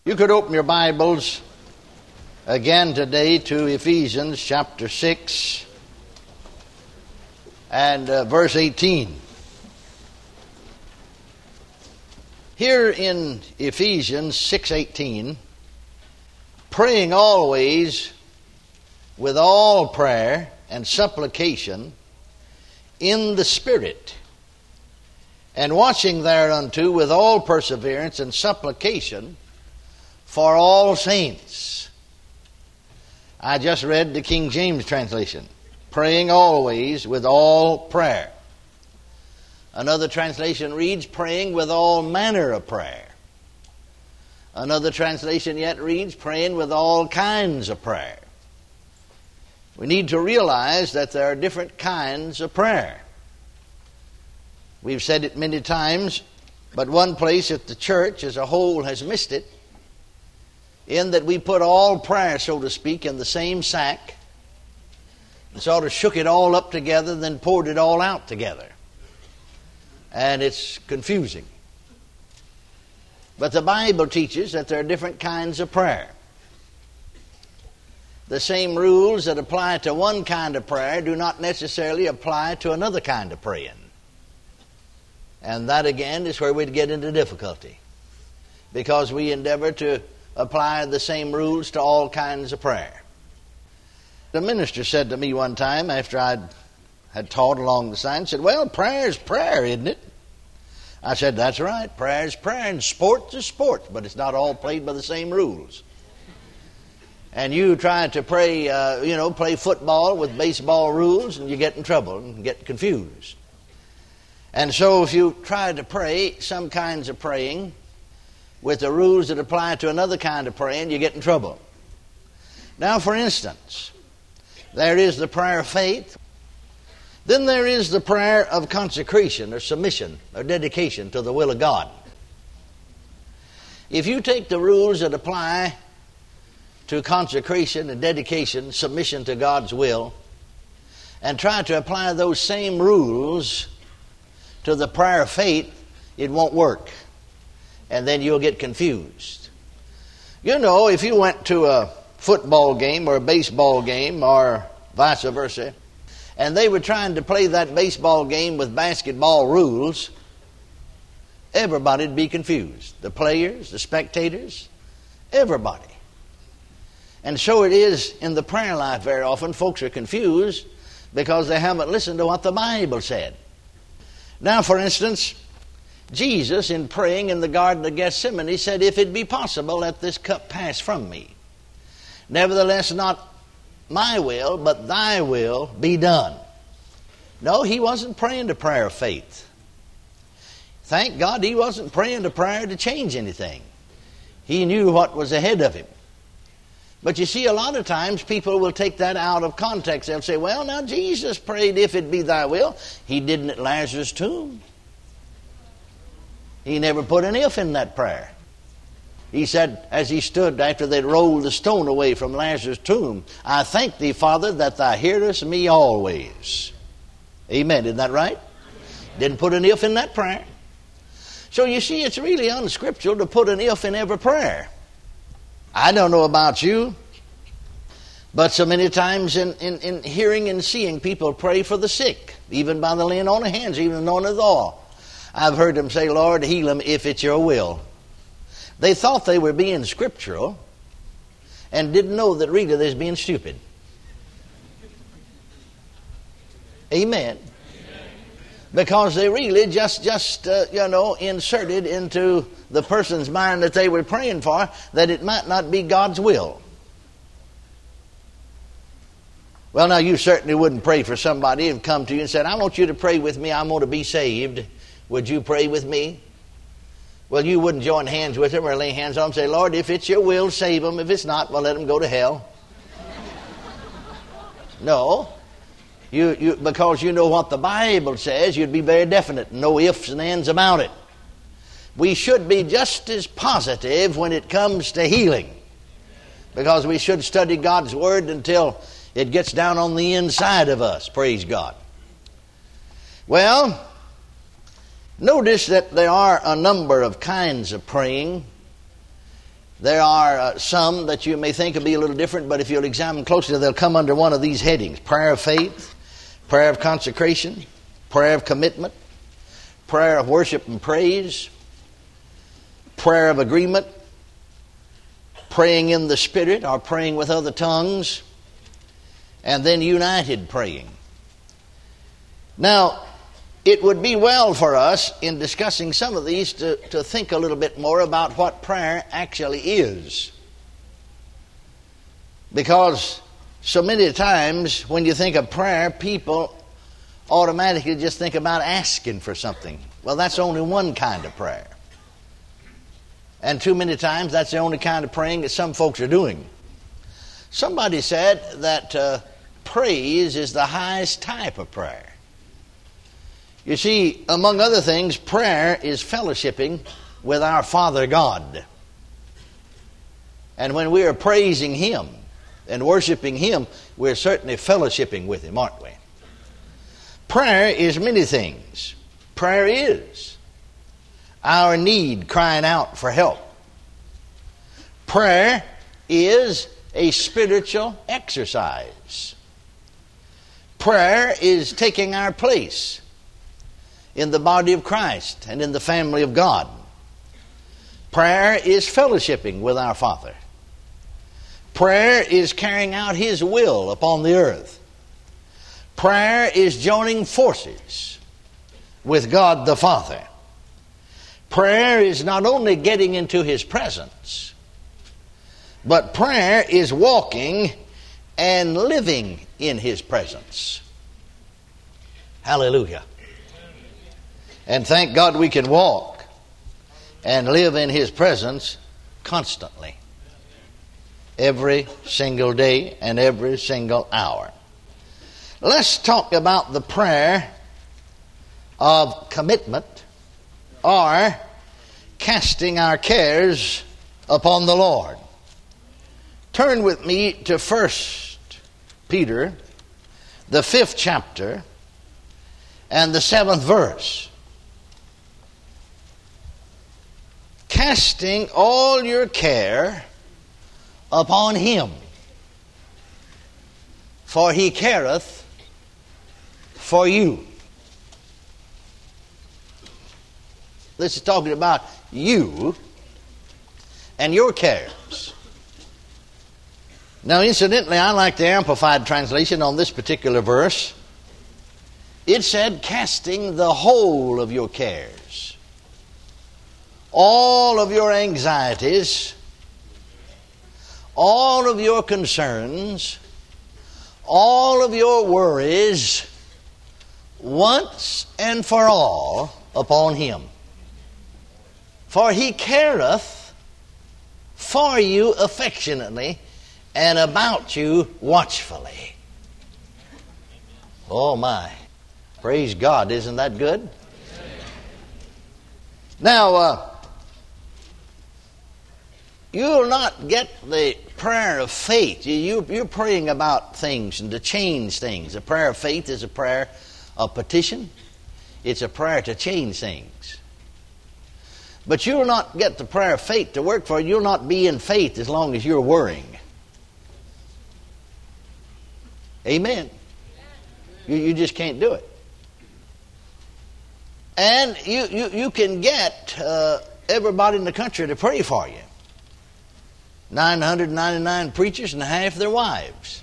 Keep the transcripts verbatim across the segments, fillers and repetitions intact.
You could open your Bibles again today to Ephesians chapter six and uh, verse eighteen. Here in Ephesians six eighteen, praying always with all prayer and supplication in the Spirit, and watching thereunto with all perseverance and supplication for all saints. I just read the King James translation. Praying always with all prayer. Another translation reads, praying with all manner of prayer. Another translation yet reads, praying with all kinds of prayer. We need to realize that there are different kinds of prayer. We've said it many times, but one place at the church as a whole has missed it, in that we put all prayer, so to speak, in the same sack, and sort of shook it all up together, then poured it all out together. And it's confusing. But the Bible teaches that there are different kinds of prayer. The same rules that apply to one kind of prayer do not necessarily apply to another kind of praying. And that again is where we'd get into difficulty, because we endeavor to apply the same rules to all kinds of prayer. The minister said to me one time after I had taught along the sign, said, well, prayer is prayer, isn't it? I said, that's right, prayer is prayer, and sports is sports, but it's not all played by the same rules. And you try to pray, uh, you know, play football with baseball rules, and you get in trouble and get confused. And so if you try to pray some kinds of praying with the rules that apply to another kind of praying, you get in trouble. Now, for instance, there is the prayer of faith. Then there is the prayer of consecration or submission or dedication to the will of God. If you take the rules that apply to consecration and dedication, submission to God's will, and try to apply those same rules to the prayer of faith, it won't work. And then you'll get confused. You know, if you went to a football game or a baseball game or vice versa, and they were trying to play that baseball game with basketball rules, everybody'd be confused. The players, the spectators, everybody. And so it is in the prayer life very often. Folks are confused because they haven't listened to what the Bible said. Now, for instance, Jesus, in praying in the Garden of Gethsemane, said, if it be possible, let this cup pass from me. Nevertheless, not my will, but thy will be done. No, he wasn't praying the prayer of faith. Thank God he wasn't praying the prayer to change anything. He knew what was ahead of him. But you see, a lot of times people will take that out of context. They'll say, well, now Jesus prayed, if it be thy will. He didn't at Lazarus' tomb. He never put an if in that prayer. He said, as he stood after they'd rolled the stone away from Lazarus' tomb, I thank thee, Father, that thou hearest me always. Amen. Isn't that right? Didn't put an if in that prayer. So you see, it's really unscriptural to put an if in every prayer. I don't know about you, but so many times in, in, in hearing and seeing people pray for the sick, even by the laying on of hands, even anointing with oil, I've heard them say, Lord, heal them if it's your will. They thought they were being scriptural and didn't know that really they're being stupid. Amen. Because they really just, just uh, you know, inserted into the person's mind that they were praying for that it might not be God's will. Well, now, you certainly wouldn't pray for somebody and come to you and said, I want you to pray with me. I'm going to be saved. Would you pray with me? Well, you wouldn't join hands with them or lay hands on them and say, Lord, if it's your will, save them. If it's not, well, let them go to hell. No. You, you, because you know what the Bible says, you'd be very definite. No ifs and ands about it. We should be just as positive when it comes to healing, because we should study God's Word until it gets down on the inside of us. Praise God. Well, notice that there are a number of kinds of praying. There are uh, some that you may think will be a little different, but if you'll examine closely, they'll come under one of these headings: prayer of faith, prayer of consecration, prayer of commitment, prayer of worship and praise, prayer of agreement, praying in the Spirit or praying with other tongues, and then united praying. Now, it would be well for us in discussing some of these to, to think a little bit more about what prayer actually is. Because so many times when you think of prayer, people automatically just think about asking for something. Well, that's only one kind of prayer. And too many times that's the only kind of praying that some folks are doing. Somebody said that uh, praise is the highest type of prayer. You see, among other things, prayer is fellowshipping with our Father God. And when we are praising Him and worshiping Him, we're certainly fellowshipping with Him, aren't we? Prayer is many things. Prayer is our need crying out for help. Prayer is a spiritual exercise. Prayer is taking our place in the body of Christ and in the family of God. Prayer is fellowshipping with our Father. Prayer is carrying out His will upon the earth. Prayer is joining forces with God the Father. Prayer is not only getting into His presence, but prayer is walking and living in His presence. Hallelujah. And thank God we can walk and live in His presence constantly, every single day and every single hour. Let's talk about the prayer of commitment, or casting our cares upon the Lord. Turn with me to First Peter, the fifth chapter, and the seventh verse. Casting all your care upon Him, for He careth for you. This is talking about you and your cares. Now, incidentally, I like the Amplified Translation on this particular verse. It said, casting the whole of your cares, all of your anxieties, all of your concerns, all of your worries, once and for all upon Him. For He careth for you affectionately and about you watchfully. Oh my. Praise God. Isn't that good? Now, uh, you'll not get the prayer of faith. You, you, you're praying about things and to change things. The prayer of faith is a prayer of petition. It's a prayer to change things. But you'll not get the prayer of faith to work for you. You'll not be in faith as long as you're worrying. Amen. You, you just can't do it. And you, you, you can get uh, everybody in the country to pray for you. nine hundred ninety-nine preachers and half their wives.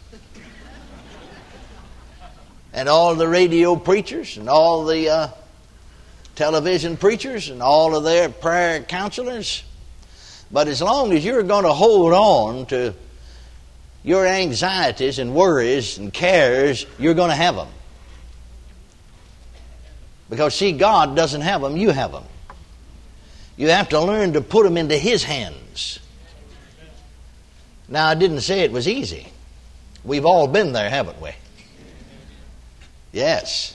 And all the radio preachers and all the uh, television preachers and all of their prayer counselors. But as long as you're going to hold on to your anxieties and worries and cares, you're going to have them. Because, see, God doesn't have them, you have them. You have to learn to put them into His hands. Now, I didn't say it was easy. We've all been there, haven't we? Yes.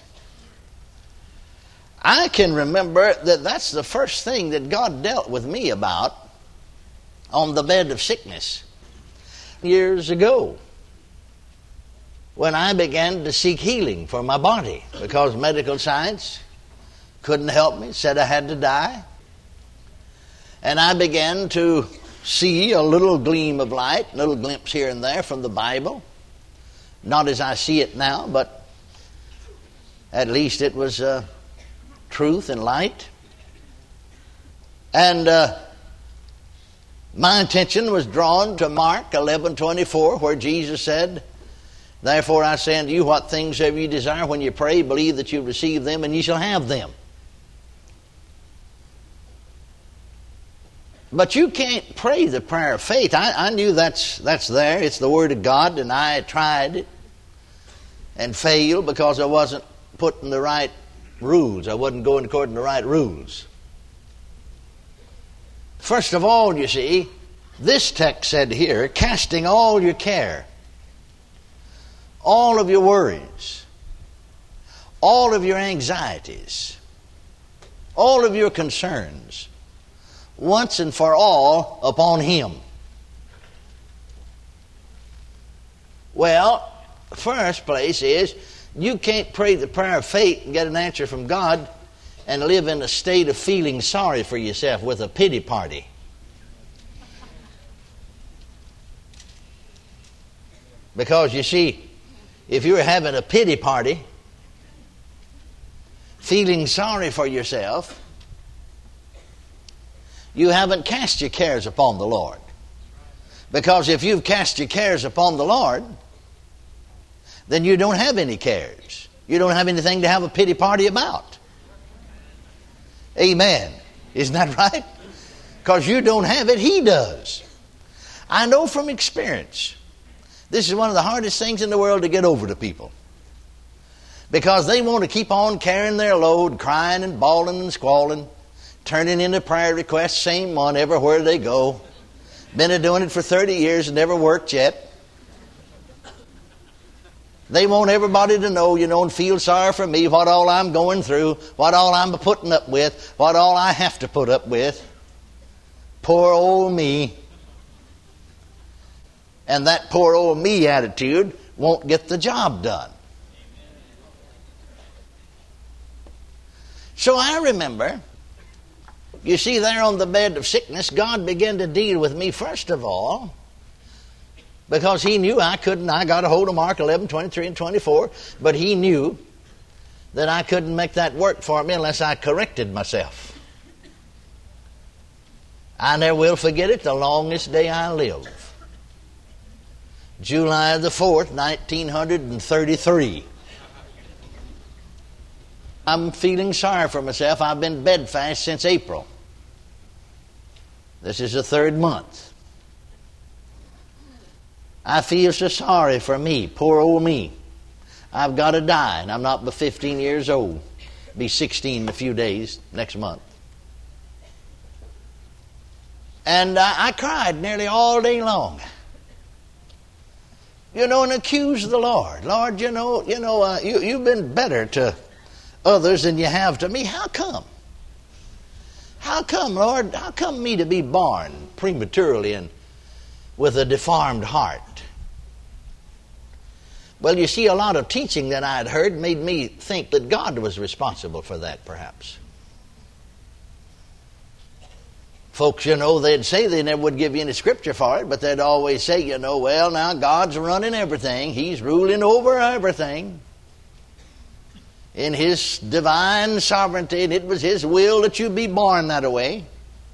I can remember that that's the first thing that God dealt with me about on the bed of sickness years ago, when I began to seek healing for my body because medical science couldn't help me, said I had to die. And I began to see a little gleam of light, a little glimpse here and there from the Bible. Not as I see it now, but at least it was uh, truth and light. And uh, my attention was drawn to Mark eleven twenty-four, where Jesus said, "Therefore I say unto you, what things soever you desire when you pray, believe that you receive them, and ye shall have them." But you can't pray the prayer of faith. I, I knew that's that's there. It's the Word of God, and I tried it and failed because I wasn't putting the right rules. I wasn't going according to the right rules. First of all, you see, this text said here, casting all your care, all of your worries, all of your anxieties, all of your concerns, once and for all upon Him. Well, first place is, you can't pray the prayer of faith and get an answer from God and live in a state of feeling sorry for yourself with a pity party. Because you see, if you're having a pity party, feeling sorry for yourself, you haven't cast your cares upon the Lord. Because if you've cast your cares upon the Lord, then you don't have any cares. You don't have anything to have a pity party about. Amen. Isn't that right? Because you don't have it, He does. I know from experience, this is one of the hardest things in the world to get over to people. Because they want to keep on carrying their load, crying and bawling and squalling, turning in a prayer request, same one everywhere they go. Been doing it for thirty years and never worked yet. They want everybody to know, you know, and feel sorry for me, what all I'm going through, what all I'm putting up with, what all I have to put up with. Poor old me. And that poor old me attitude won't get the job done. So I remember, you see, there on the bed of sickness, God began to deal with me first of all, because He knew I couldn't. I got a hold of Mark eleven, twenty-three and twenty-four, but He knew that I couldn't make that work for me unless I corrected myself. I never will forget it the longest day I live. July the fourth, nineteen thirty-three. I'm feeling sorry for myself. I've been bedfast since April. This is the third month. I feel so sorry for me, poor old me. I've got to die, and I'm not but fifteen years old. Be sixteen in a few days, next month. And I, I cried nearly all day long. You know, and accused the Lord. Lord, you know, you know, uh, you, you've been better to others than you have to me. How come? How come, Lord? How come me to be born prematurely and with a deformed heart? Well, you see, a lot of teaching that I had heard made me think that God was responsible for that, perhaps. Folks, you know, they'd say they never would give you any scripture for it, but they'd always say, you know, well, now God's running everything. He's ruling over everything in His divine sovereignty, and it was His will that you be born that way.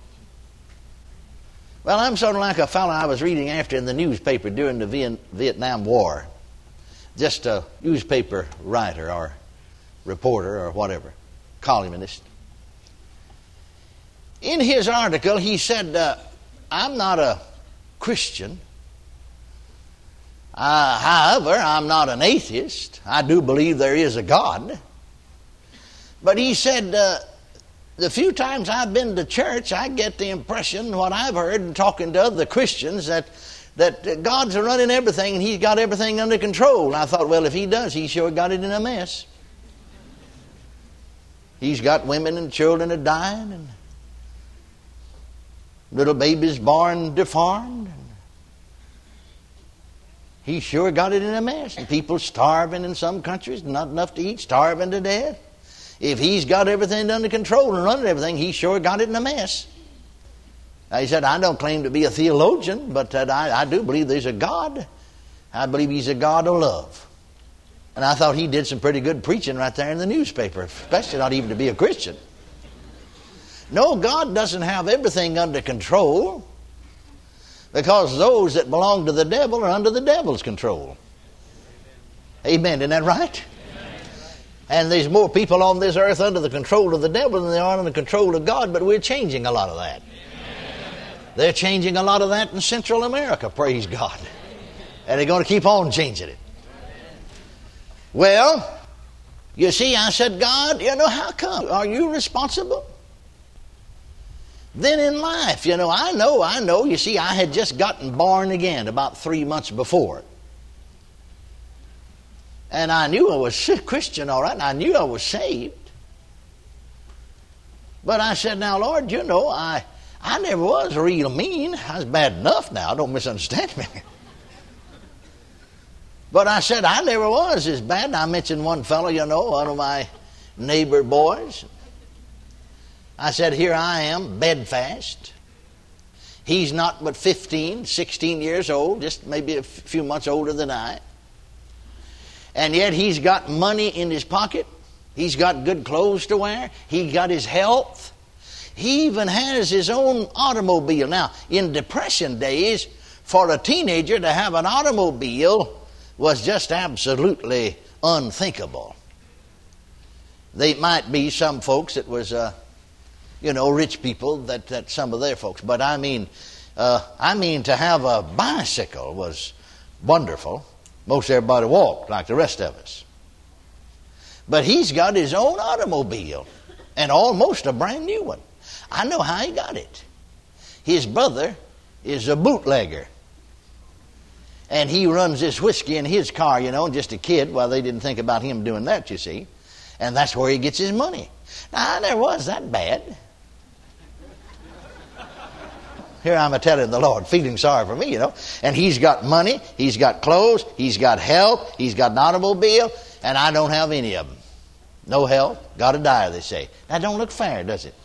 Well, I'm sort of like a fellow I was reading after in the newspaper during the Vietnam War. Just a newspaper writer or reporter or whatever, columnist. In his article, he said, uh, I'm not a Christian. Uh, however, I'm not an atheist. I do believe there is a God. But he said, uh, the few times I've been to church, I get the impression, what I've heard in talking to other Christians, that, that God's running everything and He's got everything under control. And I thought, well, if He does, He sure got it in a mess. He's got women and children are dying and little babies born deformed. He sure got it in a mess. And people starving in some countries, not enough to eat, starving to death. If He's got everything under control and running everything, He sure got it in a mess. He said, I don't claim to be a theologian, but that I, I do believe there's a God. I believe he's a God of love. And I thought he did some pretty good preaching right there in the newspaper, especially not even to be a Christian. No, God doesn't have everything under control, because those that belong to the devil are under the devil's control. Amen. Isn't that right? And there's more people on this earth under the control of the devil than there are under the control of God, but we're changing a lot of that. They're changing a lot of that in Central America, praise God. And they're going to keep on changing it. Well, you see, I said, God, you know, how come? Are you responsible? Then in life, you know, I know, I know. You see, I had just gotten born again about three months before. And I knew I was a Christian, all right, and I knew I was saved. But I said, now, Lord, you know, I... I never was real mean. I was bad enough now. Don't misunderstand me. But I said I never was as bad. And I mentioned one fellow, you know, one of my neighbor boys. I said, here I am, bedfast. He's not but fifteen, sixteen years old, just maybe a few months older than I. And yet he's got money in his pocket. He's got good clothes to wear. He got his health. He even has his own automobile. Now, in Depression days, for a teenager to have an automobile was just absolutely unthinkable. They might be some folks that was, uh, you know, rich people, that, that some of their folks. But I mean, uh, I mean to have a bicycle was wonderful. Most everybody walked like the rest of us. But he's got his own automobile, and almost a brand new one. I know how he got it. His brother is a bootlegger. And he runs this whiskey in his car, you know, just a kid. Well, they didn't think about him doing that, you see. And that's where he gets his money. Now, I never was that bad. Here I'm a telling the Lord, feeling sorry for me, you know. And he's got money, he's got clothes, he's got health, he's got an automobile, and I don't have any of them. No health, gotta die, they say. That don't look fair, does it?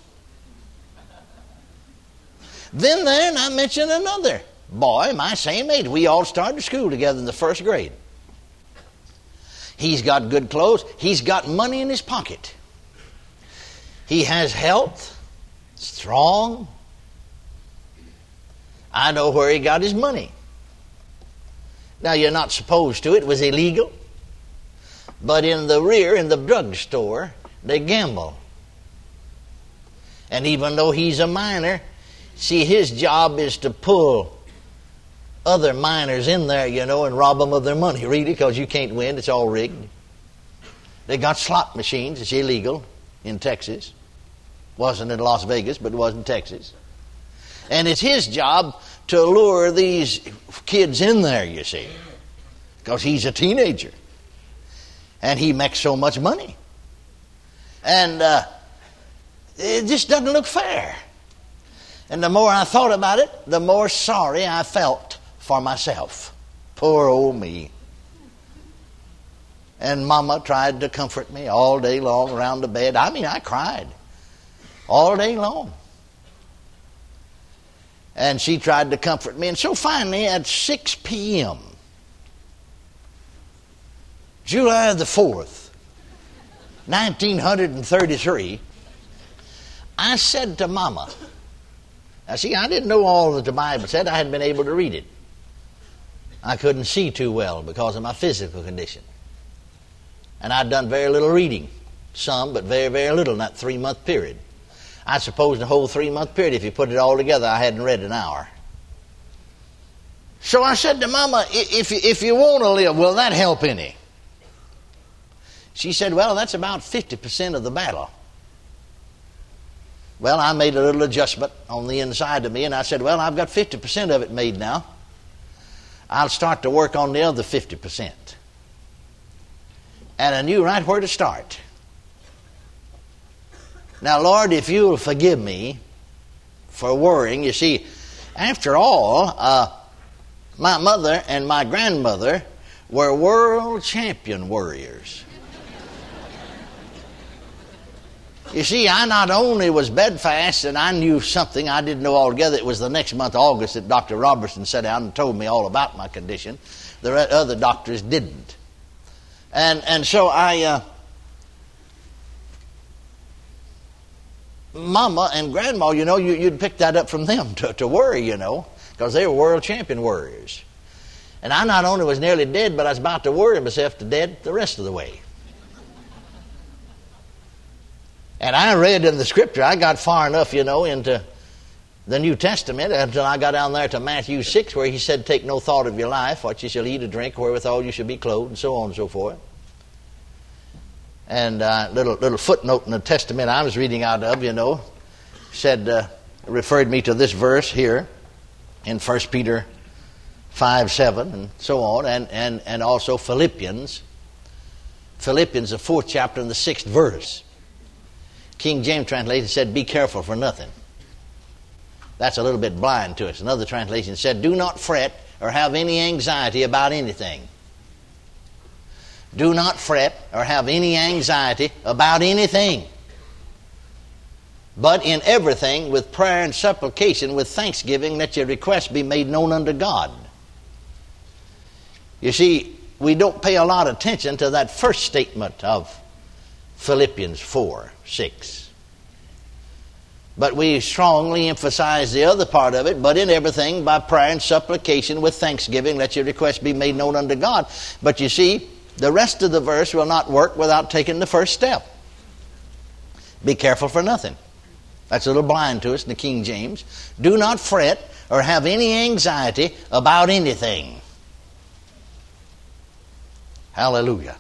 Then there, and I mentioned another boy, my same age. We all started school together in the first grade. He's got good clothes. He's got money in his pocket. He has health, strong. I know where he got his money. Now, you're not supposed to. It was illegal. But in the rear, in the drugstore, they gamble. And even though he's a minor, see, his job is to pull other minors in there, you know, and rob them of their money, really, because you can't win. It's all rigged. They got slot machines. It's illegal in Texas. Wasn't in Las Vegas, but it was in Texas. And it's his job to lure these kids in there, you see, because he's a teenager. And he makes so much money. And uh, it just doesn't look fair. And the more I thought about it, the more sorry I felt for myself. Poor old me. And Mama tried to comfort me all day long around the bed. I mean, I cried all day long. And she tried to comfort me. And so finally, at six p.m., July the fourth, nineteen thirty-three, I said to Mama, now see, I didn't know all that the Bible said. I hadn't been able to read it. I couldn't see too well because of my physical condition. And I'd done very little reading. Some, but very, very little in that three-month period. I suppose in the whole three-month period, if you put it all together, I hadn't read an hour. So I said to Mama, if you, if you want to live, will that help any? She said, well, that's about fifty percent of the battle. Well, I made a little adjustment on the inside of me, and I said, well, I've got fifty percent of it made now. I'll start to work on the other fifty percent. And I knew right where to start. Now, Lord, if you'll forgive me for worrying, you see, after all, uh, my mother and my grandmother were world champion worriers. You see, I not only was bedfast and I knew something I didn't know altogether. It was the next month, August, that Doctor Robertson sat down and told me all about my condition. The other doctors didn't. And and so I, uh, Mama and Grandma, you know, you, you'd pick that up from them to, to worry, you know, because they were world champion worriers. And I not only was nearly dead, but I was about to worry myself to death the rest of the way. And I read in the scripture, I got far enough, you know, into the New Testament until I got down there to Matthew six, where he said, take no thought of your life, what you shall eat or drink, wherewithal you shall be clothed, and so on and so forth. And a uh, little, little footnote in the Testament I was reading out of, you know, said, uh, referred me to this verse here in First Peter five seven, and so on, and, and, and also Philippians. Philippians, the fourth chapter and the sixth verse. King James translation said, be careful for nothing. That's a little bit blind to us. Another translation said, do not fret or have any anxiety about anything. Do not fret or have any anxiety about anything. But in everything, with prayer and supplication, with thanksgiving, let your requests be made known unto God. You see, we don't pay a lot of attention to that first statement of Philippians four six. But we strongly emphasize the other part of it. But in everything, by prayer and supplication, with thanksgiving, let your requests be made known unto God. But you see, the rest of the verse will not work without taking the first step. Be careful for nothing. That's a little blind to us in the King James. Do not fret or have any anxiety about anything. Hallelujah.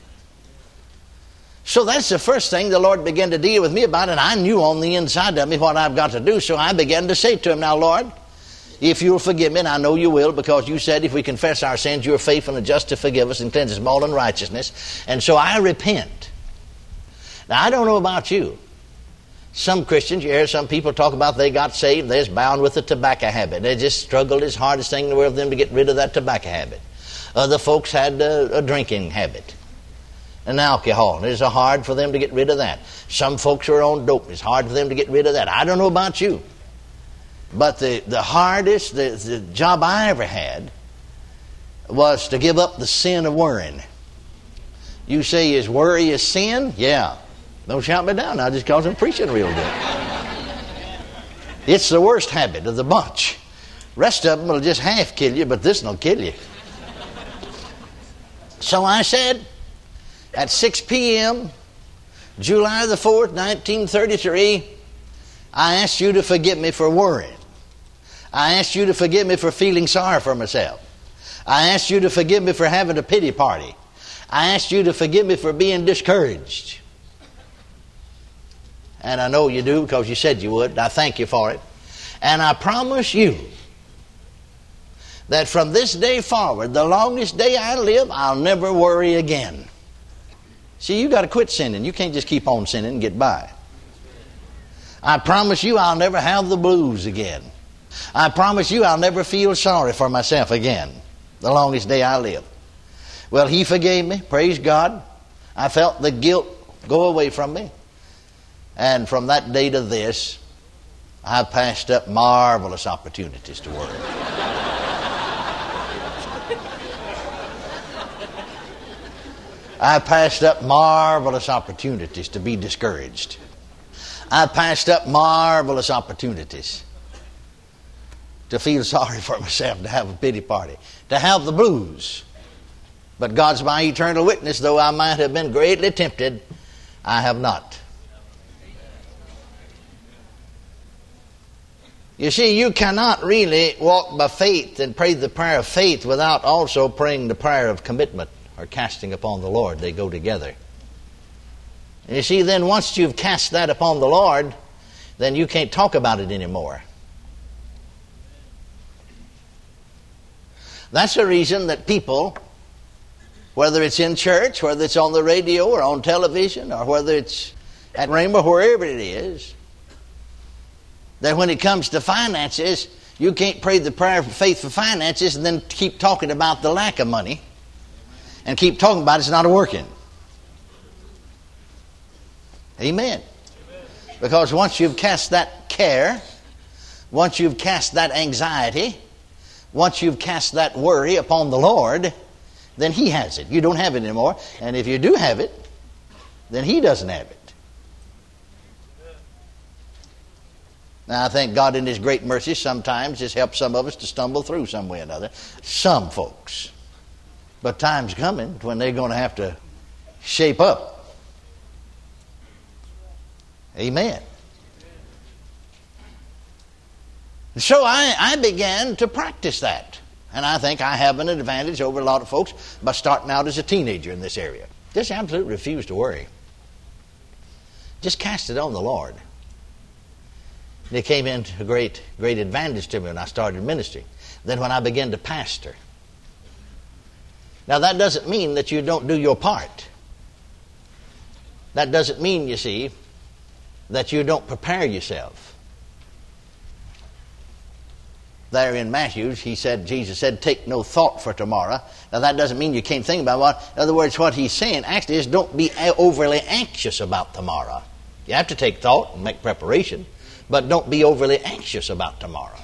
So that's the first thing the Lord began to deal with me about, and I knew on the inside of me what I've got to do. So I began to say to him, now, Lord, if you'll forgive me, and I know you will, because you said if we confess our sins, you are faithful and just to forgive us and cleanse us from all unrighteousness. And so I repent. Now, I don't know about you. Some Christians, you hear some people talk about they got saved, they're bound with a tobacco habit. They just struggled as hardest thing in the world for them to get rid of that tobacco habit. Other folks had a, a drinking habit, an alcohol. It's hard for them to get rid of that. Some folks are on dope. It's hard for them to get rid of that. I don't know about you. But the, the hardest, the, the job I ever had was to give up the sin of worrying. You say, is worry a sin? Yeah. Don't shout me down now just because I'm preaching real good. It's the worst habit of the bunch. Rest of them will just half kill you, but this one will kill you. So I said, at six p.m., July the fourth, nineteen thirty-three, I asked you to forgive me for worrying. I asked you to forgive me for feeling sorry for myself. I asked you to forgive me for having a pity party. I asked you to forgive me for being discouraged. And I know you do because you said you would. I thank you for it. And I promise you that from this day forward, the longest day I live, I'll never worry again. See, you got to quit sinning. You can't just keep on sinning and get by. I promise you I'll never have the blues again. I promise you I'll never feel sorry for myself again. The longest day I live. Well, he forgave me. Praise God. I felt the guilt go away from me. And from that day to this, I passed up marvelous opportunities to worry. I passed up marvelous opportunities to be discouraged. I passed up marvelous opportunities to feel sorry for myself, to have a pity party, to have the blues. But God's my eternal witness, though I might have been greatly tempted, I have not. You see, you cannot really walk by faith and pray the prayer of faith without also praying the prayer of commitment or casting upon the Lord. They go together. And you see, then once you've cast that upon the Lord, then you can't talk about it anymore. That's the reason that people, whether it's in church, whether it's on the radio or on television, or whether it's at Rhema, wherever it is, that when it comes to finances, you can't pray the prayer of faith for finances and then keep talking about the lack of money and keep talking about it's not working. Amen. Because once you've cast that care, once you've cast that anxiety, once you've cast that worry upon the Lord, then He has it. You don't have it anymore. And if you do have it, then He doesn't have it. Now, I think God in His great mercy sometimes just helps some of us to stumble through some way or another. Some folks. But time's coming when they're going to have to shape up. Amen. So I, I began to practice that. And I think I have an advantage over a lot of folks by starting out as a teenager in this area. Just absolutely refuse to worry. Just cast it on the Lord. And it came into a great, great advantage to me when I started ministry. Then when I began to pastor. Now that doesn't mean that you don't do your part. That doesn't mean, you see, that you don't prepare yourself. There in Matthew, he said, Jesus said, take no thought for tomorrow. Now that doesn't mean you can't think about what. In other words, what he's saying actually is don't be overly anxious about tomorrow. You have to take thought and make preparation, but don't be overly anxious about tomorrow.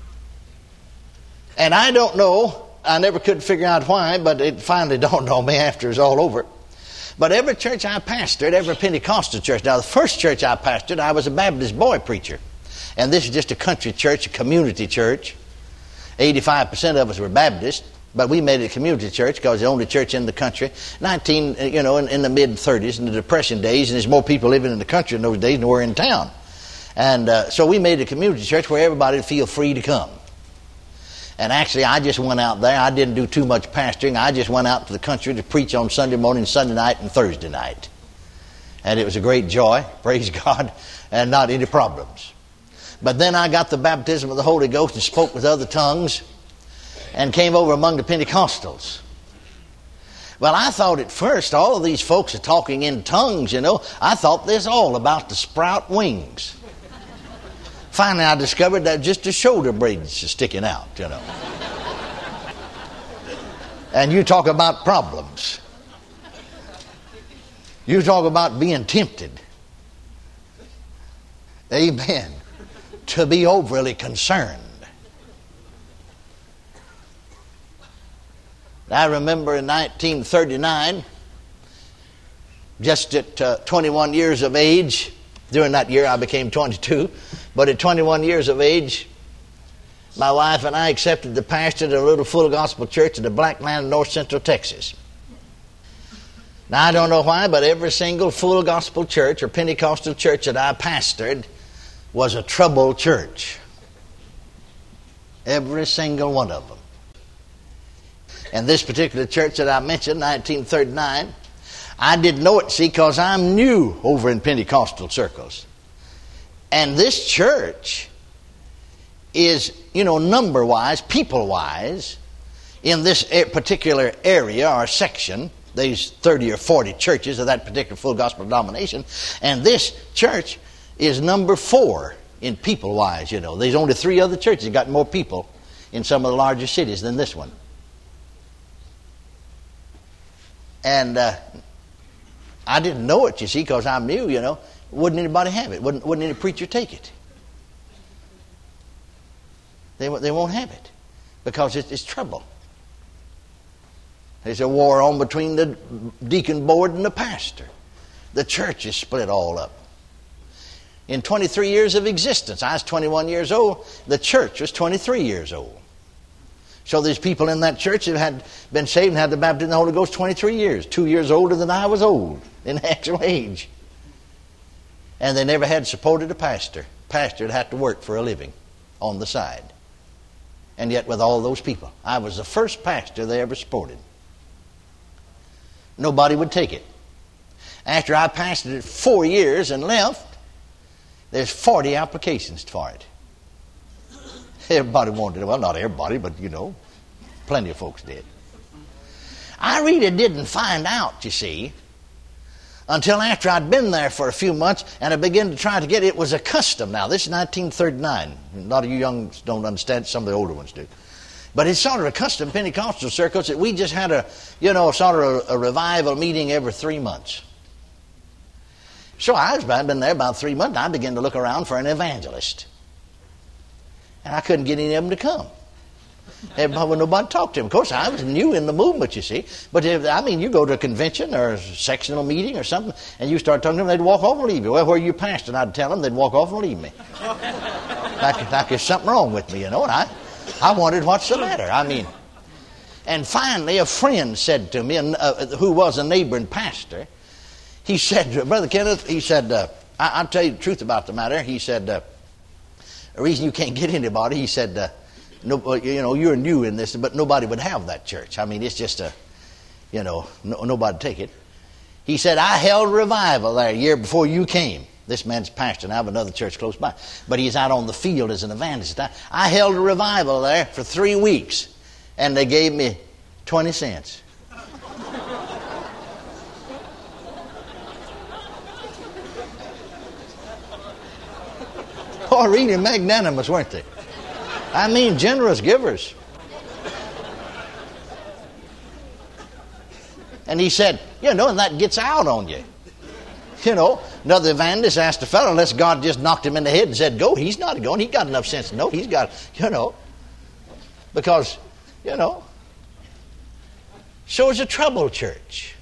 And I don't know, I never could figure out why, but it finally dawned on me after it was all over. But every church I pastored, every Pentecostal church, now the first church I pastored, I was a Baptist boy preacher. And this is just a country church, a community church. eighty-five percent of us were Baptist, but we made it a community church because the only church in the country. Nineteen, you know, in, in the mid thirties, in the Depression days, and there's more people living in the country in those days than there were in town. And uh, so we made a community church where everybody would feel free to come. And actually, I just went out there. I didn't do too much pastoring. I just went out to the country to preach on Sunday morning, Sunday night, and Thursday night. And it was a great joy, praise God, and not any problems. But then I got the baptism of the Holy Ghost and spoke with other tongues and came over among the Pentecostals. Well, I thought at first all of these folks are talking in tongues, you know. I thought this all about to sprout wings. Finally, I discovered that just the shoulder blades sticking out, you know. And you talk about problems. You talk about being tempted. Amen. To be overly concerned. I remember in nineteen thirty-nine, just at uh, twenty-one years of age, during that year I became twenty-two, but at twenty-one years of age, my wife and I accepted the pastor at a little full gospel church in the Black Land, North Central Texas. Now I don't know why, but every single full gospel church or Pentecostal church that I pastored was a troubled church. Every single one of them. And this particular church that I mentioned, nineteen thirty-nine, I didn't know it, see, because I'm new over in Pentecostal circles. And this church is, you know, number-wise, people-wise, in this particular area or section, these thirty or forty churches of that particular full gospel denomination, and this church is number four in people-wise, you know. There's only three other churches that got more people in some of the larger cities than this one. And uh, I didn't know it, you see, because I'm new, you know. Wouldn't anybody have it? Wouldn't, wouldn't any preacher take it? They, they won't have it because it's, it's trouble. There's a war on between the deacon board and the pastor. The church is split all up. In twenty-three years of existence, I was twenty-one years old. The church was twenty-three years old. So there's people in that church that had been saved and had the baptism of the Holy Ghost twenty-three years, two years older than I was old in actual age. And they never had supported a pastor. Pastor had had to work for a living on the side. And yet with all those people, I was the first pastor they ever supported. Nobody would take it. After I pastored it four years and left, there's forty applications for it. Everybody wanted it. Well, not everybody, but, you know, plenty of folks did. I really didn't find out, you see, until after I'd been there for a few months and I began to try to get it. It was a custom now. This is nineteen thirty-nine. A lot of you young don't understand. Some of the older ones do. But it's sort of a custom Pentecostal circles that we just had a, you know, sort of a, a revival meeting every three months. So I was, I'd been there about three months, and I began to look around for an evangelist. And I couldn't get any of them to come. Everybody, nobody talked to him. Of course, I was new in the movement, you see. But, if, I mean, you go to a convention or a sectional meeting or something, and you start talking to them, they'd walk off and leave you. Well, where are you pastor? And I'd tell them, they'd walk off and leave me. like, like there's something wrong with me, you know. And I, I wondered, what's the matter? I mean, and finally, a friend said to me, uh, who was a neighboring pastor, he said, Brother Kenneth, he said, uh, I, I'll tell you the truth about the matter. He said, uh, the reason you can't get anybody, he said, uh, no, you know, you're new in this, but nobody would have that church. I mean, it's just a, you know, no, nobody take it. He said, I held revival there a year before you came. This man's pastor, and I have another church close by. But he's out on the field as an evangelist. I, I held a revival there for three weeks, and they gave me twenty cents. Oh, really magnanimous, weren't they? I mean, generous givers. And he said, you know, and that gets out on you. You know, another evangelist asked a fellow, unless God just knocked him in the head and said, go, he's not going. He got enough sense to know. He's got, you know, because, you know, so it's a troubled church.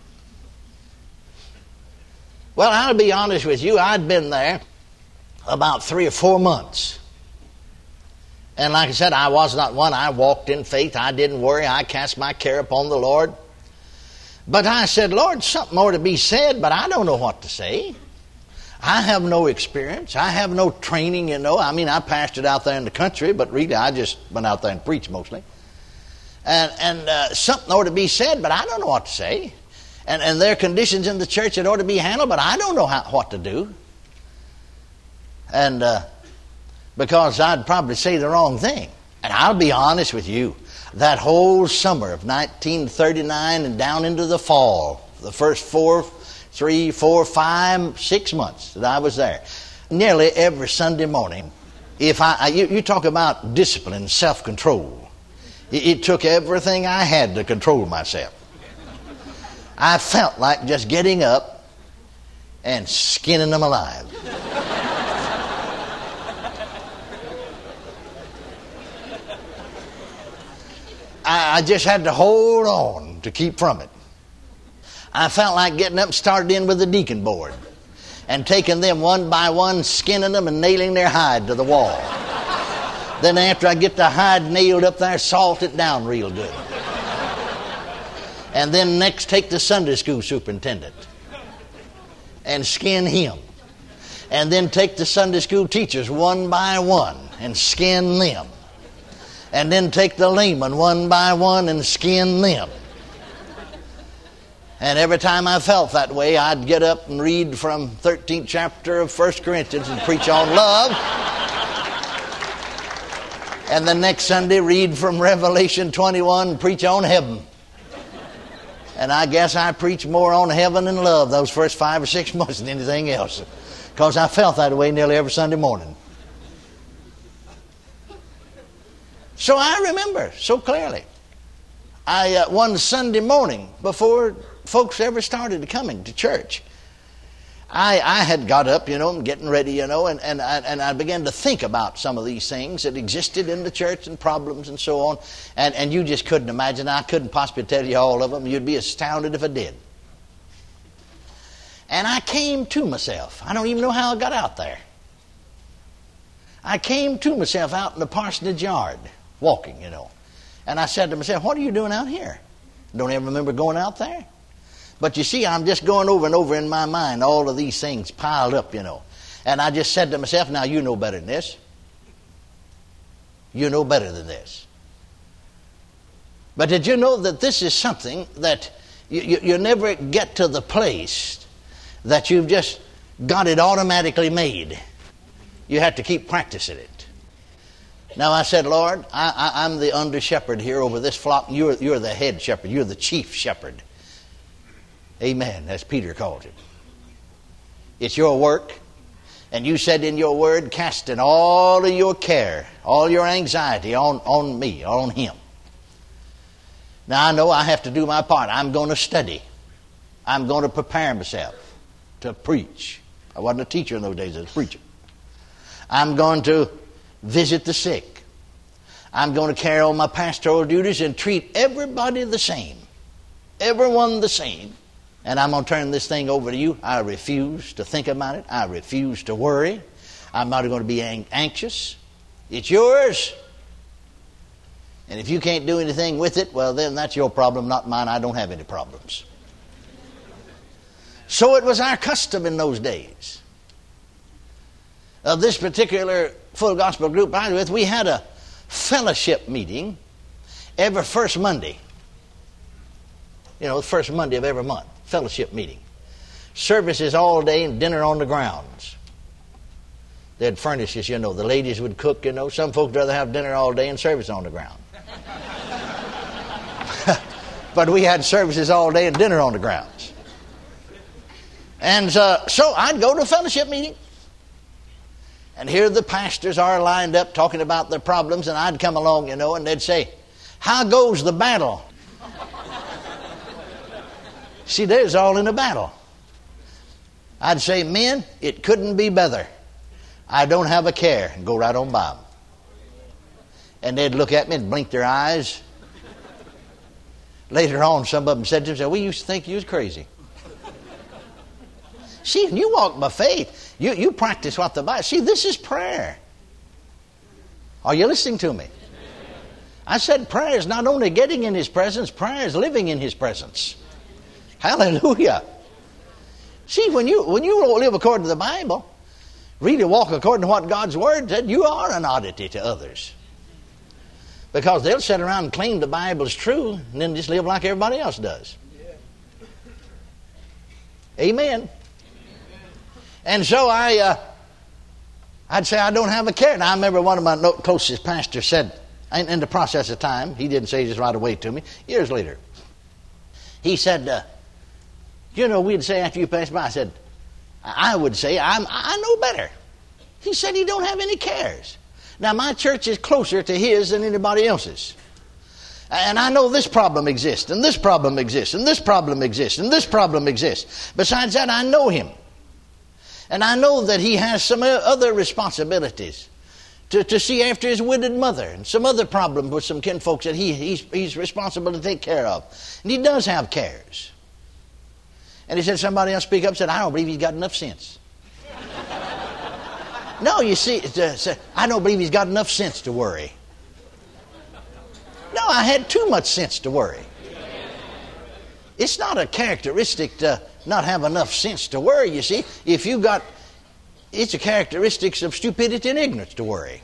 Well, I'll be honest with you, I'd been there about three or four months. And like I said, I was not one. I walked in faith. I didn't worry. I cast my care upon the Lord. But I said, Lord, something more to be said, but I don't know what to say. I have no experience. I have no training, you know. I mean, I pastored out there in the country, but really I just went out there and preached mostly. And, and uh, something ought to be said, but I don't know what to say. And, and there are conditions in the church that ought to be handled, but I don't know how, what to do. And uh, because I'd probably say the wrong thing. And I'll be honest with you, that whole summer of nineteen thirty-nine and down into the fall, the first four, three, four, five, six months that I was there, nearly every Sunday morning, if I, you, you talk about discipline, self-control, it, it took everything I had to control myself. I felt like just getting up and skinning them alive. I just had to hold on to keep from it. I felt like getting up and started in with the deacon board and taking them one by one, skinning them and nailing their hide to the wall. Then after I get the hide nailed up there, salt it down real good. And then next take the Sunday school superintendent and skin him. And then take the Sunday school teachers one by one and skin them. And then take the laymen one by one and skin them. And every time I felt that way, I'd get up and read from thirteenth chapter of First Corinthians and preach on love. And the next Sunday, read from Revelation twenty-one and preach on heaven. And I guess I preached more on heaven and love those first five or six months than anything else. Because I felt that way nearly every Sunday morning. So I remember so clearly. I uh, one Sunday morning, before folks ever started coming to church, I, I had got up, you know, and getting ready, you know, and, and, I, and I began to think about some of these things that existed in the church and problems and so on. And, and you just couldn't imagine. I couldn't possibly tell you all of them. You'd be astounded if I did. And I came to myself. I don't even know how I got out there. I came to myself out in the parsonage yard, walking, you know. And I said to myself, what are you doing out here? Don't ever remember going out there. But you see, I'm just going over and over in my mind all of these things piled up, you know. And I just said to myself, now you know better than this. You know better than this. But did you know that this is something that you, you, you never get to the place that you've just got it automatically made. You have to keep practicing it. Now I said, Lord, I, I, I'm the under shepherd here over this flock. You're, you're the head shepherd. You're the chief shepherd. Amen, as Peter called it. It's your work. And you said in your word, casting all of your care, all your anxiety on, on me, on him. Now I know I have to do my part. I'm going to study. I'm going to prepare myself to preach. I wasn't a teacher in those days, I was a preacher. I'm going to visit the sick. I'm going to carry on my pastoral duties and treat everybody the same. Everyone the same. And I'm going to turn this thing over to you. I refuse to think about it. I refuse to worry. I'm not going to be anxious. It's yours. And if you can't do anything with it, well, then that's your problem, not mine. I don't have any problems. So it was our custom in those days. Of this particular Full Gospel group I was with, we had a fellowship meeting every first Monday. You know, the first Monday of every month. Fellowship meeting. Services all day and dinner on the grounds. They'd furnish us, you know. The ladies would cook, you know. Some folks would rather have dinner all day and service on the ground. But we had services all day and dinner on the grounds. And uh, so I'd go to a fellowship meeting. And here the pastors are lined up talking about their problems, and I'd come along, you know, and they'd say, "How goes the battle?" See, there's all in a battle. I'd say, "Men, it couldn't be better. I don't have a care," and go right on by them. And they'd look at me and blink their eyes. Later on, some of them said to themselves, "We used to think you was crazy." See, when you walk by faith, you, you practice what the Bible... See, this is prayer. Are you listening to me? I said prayer is not only getting in His presence, prayer is living in His presence. Hallelujah. See, when you when you live according to the Bible, really walk according to what God's Word said, you are an oddity to others. Because they'll sit around and claim the Bible is true and then just live like everybody else does. Amen. And so I, uh, I'd say I don't have a care. Now I remember one of my closest pastors said, in the process of time, he didn't say this right away to me, years later, he said, uh, you know, we'd say after you passed by, I said, I would say, I'm, I know better. He said he don't have any cares. Now my church is closer to his than anybody else's. And I know this problem exists, and this problem exists, and this problem exists, and this problem exists. Besides that, I know him. And I know that he has some other responsibilities to, to see after his widowed mother and some other problems with some kinfolks that he, he's, he's responsible to take care of. And he does have cares. And he said, somebody else speak up and said, I don't believe he's got enough sense. No, you see, I don't believe he's got enough sense to worry. No, I had too much sense to worry. It's not a characteristic to not have enough sense to worry, you see. If you got, it's a characteristic of stupidity and ignorance to worry.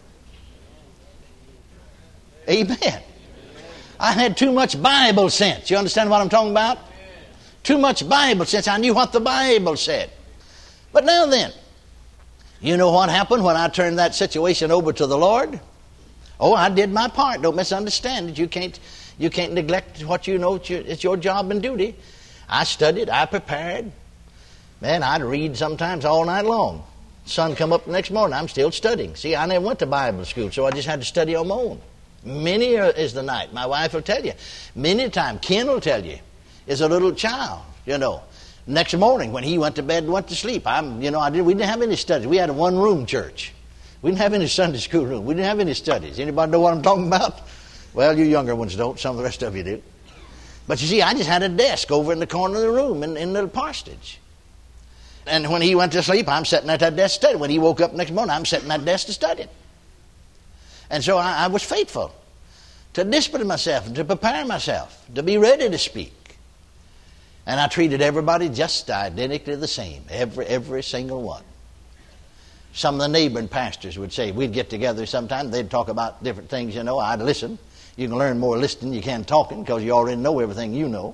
Amen. I had too much Bible sense. You understand what I'm talking about? Too much Bible sense. I knew what the Bible said. But now then, you know what happened when I turned that situation over to the Lord? Oh, I did my part. Don't misunderstand it. You can't, you can't neglect what you know. It's your, it's your job and duty. I studied. I prepared. Man, I'd read sometimes all night long. Sun come up the next morning. I'm still studying. See, I never went to Bible school, so I just had to study on my own. Many is the night. My wife will tell you. Many a time, Ken will tell you, as a little child, you know. Next morning when he went to bed and went to sleep, I'm, you know, I did. We didn't have any studies. We had a one-room church. We didn't have any Sunday school room. We didn't have any studies. Anybody know what I'm talking about? Well, you younger ones don't. Some of the rest of you do. But you see, I just had a desk over in the corner of the room in, in little parsonage. And when he went to sleep, I'm sitting at that desk studying. When he woke up next morning, I'm sitting at that desk to study. And so I, I was faithful to discipline myself and to prepare myself, to be ready to speak. And I treated everybody just identically the same, every every single one. Some of the neighboring pastors would say, we'd get together sometime, they'd talk about different things, you know, I'd listen. You can learn more listening than you can talking because you already know everything you know.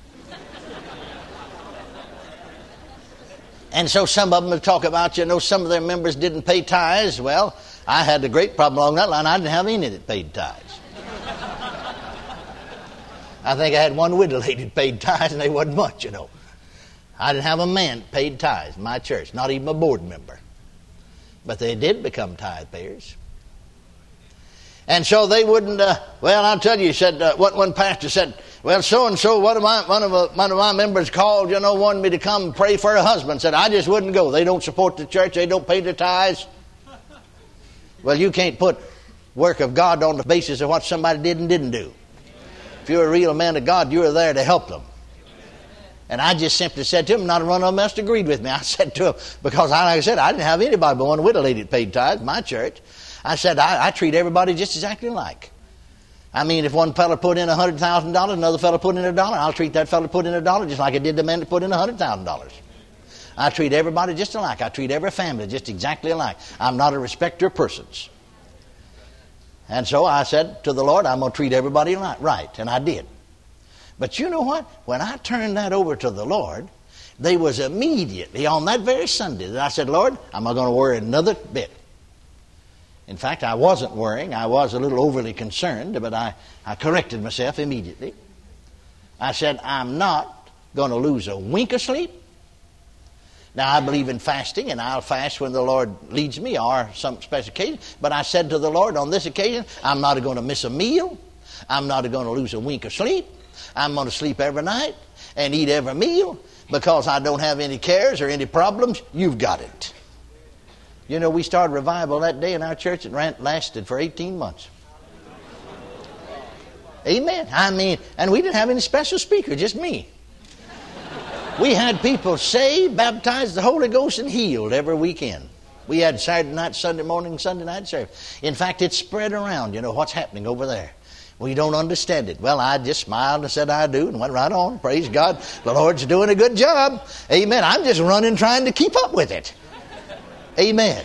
And so some of them would talk about, you know, some of their members didn't pay tithes. Well, I had a great problem along that line. I didn't have any that paid tithes. I think I had one widow lady that paid tithes, and they wasn't much, you know. I didn't have a man that paid tithes in my church, not even a board member. But they did become tithe payers. And so they wouldn't, uh, well, I'll tell you, he said, uh, one, one pastor said, Well, so-and-so, one of my one of, a, one of my members called, you know, wanted me to come pray for her husband. Said, I just wouldn't go. They don't support the church. They don't pay their tithes. Well, you can't put work of God on the basis of what somebody did and didn't do. If you're a real man of God, you're there to help them. And I just simply said to him, not one of them else agreed with me. I said to him, because I, like I said, I didn't have anybody but one widow lady that paid tithes in my church. I said, I, I treat everybody just exactly alike. I mean, if one fellow put in one hundred thousand dollars, another fellow put in a dollar, I'll treat that fellow put in a dollar just like I did the man that put in one hundred thousand dollars. I treat everybody just alike. I treat every family just exactly alike. I'm not a respecter of persons. And so I said to the Lord, I'm going to treat everybody right, and I did. But you know what? When I turned that over to the Lord, there was immediately on that very Sunday that I said, Lord, I'm not going to worry another bit. In fact, I wasn't worrying. I was a little overly concerned, but I, I corrected myself immediately. I said, I'm not going to lose a wink of sleep. Now, I believe in fasting, and I'll fast when the Lord leads me or some special occasion. But I said to the Lord on this occasion, I'm not going to miss a meal. I'm not going to lose a wink of sleep. I'm going to sleep every night and eat every meal because I don't have any cares or any problems. You've got it. You know, we started revival that day in our church. It ran, lasted for eighteen months. Amen. I mean, and we didn't have any special speaker, just me. We had people saved, baptized, the Holy Ghost, and healed every weekend. We had Saturday night, Sunday morning, Sunday night service. In fact, it spread around, you know, what's happening over there. We don't understand it. Well, I just smiled and said I do and went right on. Praise God. The Lord's doing a good job. Amen. I'm just running trying to keep up with it. Amen.